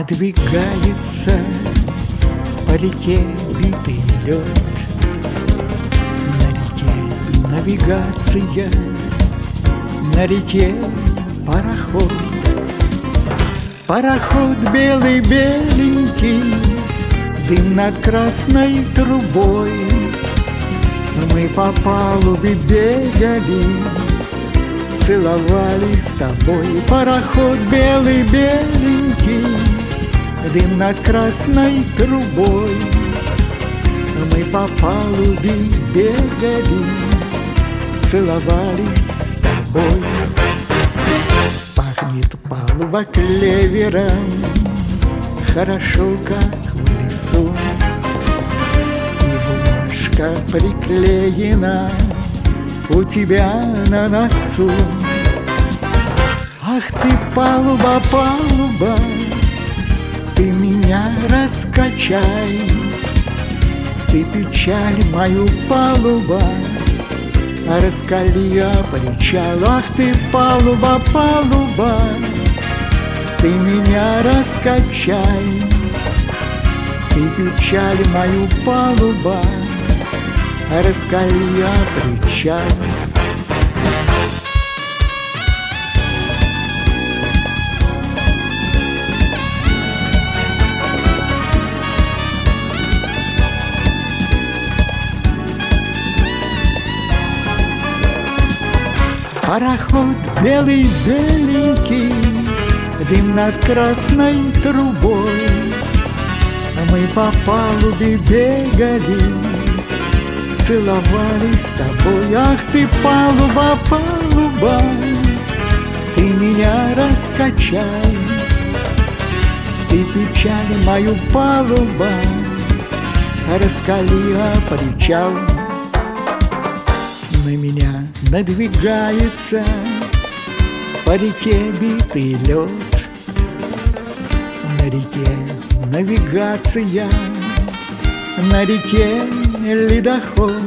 Надвигается по реке битый лед, на реке навигация, на реке пароход. Пароход белый-беленький, дым над красной трубой. Мы по палубе бегали, целовались с тобой. Пароход белый-беленький, дым над красной трубой. Мы по палубе бегали, целовались с тобой. Пахнет палуба клевером, хорошо, как в лесу. И бумажка приклеена у тебя на носу. Ах ты, палуба, палуба, ты меня раскачай. Ты печаль мою, палуба, раскали я причал. Ах ты, палуба, палуба, ты меня раскачай. Ты печаль мою, палуба, раскали я причал. Пароход белый-беленький, дым над красной трубой. Мы по палубе бегали, целовались с тобой. Ах ты, палуба, палуба, ты меня раскачай. Ты печаль мою, палуба, раскали причал. На меня надвигается по реке битый лед, на реке навигация, на реке ледоход.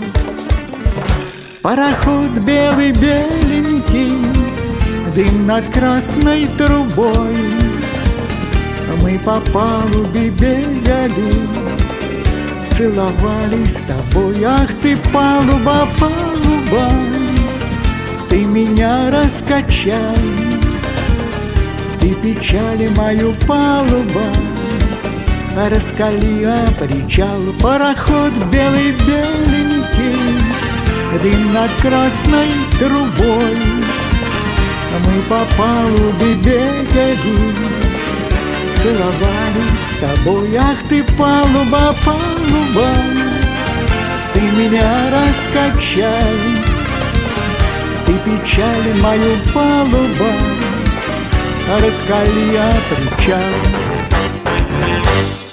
Пароход белый-беленький, дым над красной трубой. Мы по палубе бегали, целовались с тобой. Ах ты, палуба, палуба, ты меня раскачай. Ты печаль мою, палуба, раскали причал. Пароход белый-беленький, дым над красной трубой. Мы по палубе бегали, целовались с тобой. Ах ты, палуба, палуба, ты меня раскачай. Ты печаль мою, палуба, раскали причал.